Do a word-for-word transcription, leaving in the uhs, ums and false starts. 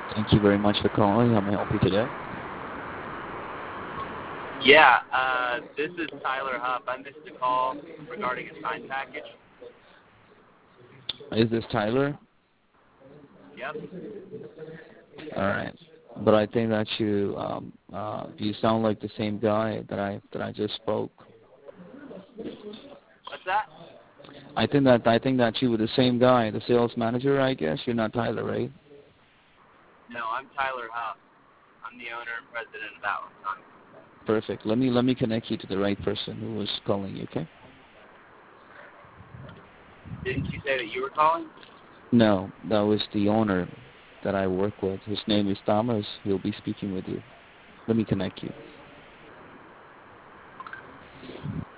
Thank you very much for calling. How may I help you today? Yeah, uh, this is Tyler Huff. I missed a call regarding a sign package. Is this Tyler? Yep. All right. But I think that you um, uh, you sound like the same guy that I that I just spoke. What's that? I think that I think that you were the same guy, the sales manager. I guess you're not Tyler, right? No, I'm Tyler Huff. I'm the owner and president of Atlas Sign. Perfect. Let me let me connect you to the right person who was calling you. Okay? Didn't you say that you were calling? No, that was the owner that I work with. His name is Thomas. He'll be speaking with you. Let me connect you.